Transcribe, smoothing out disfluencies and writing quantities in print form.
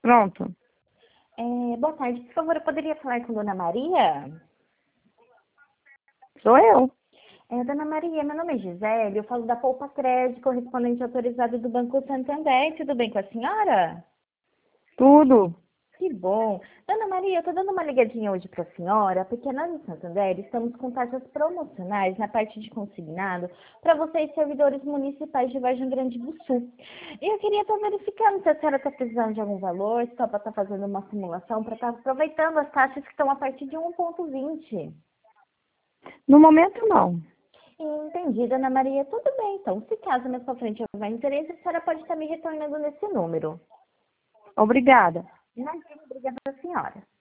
Pronto. Boa tarde, por favor, eu poderia falar com Dona Maria? Sou eu. Dona Maria, meu nome é Gisele, eu falo da Poupa Crédito, correspondente autorizado do Banco Santander. Tudo bem com a senhora? Tudo. Que bom. Dona Maria, eu estou dando uma ligadinha hoje para a senhora, porque nós no Santander estamos com taxas promocionais na parte de consignado para vocês, servidores municipais de Vargem Grande do Sul. E eu queria estar verificando se a senhora está precisando de algum valor, se está fazendo uma simulação para estar aproveitando as taxas que estão a partir de 1,20. No momento, não. Entendi, Dona Maria. Tudo bem, então. Se caso mais pra frente houver interesse, a senhora pode estar me retornando nesse número. Obrigada. Imagina, obrigada, senhora.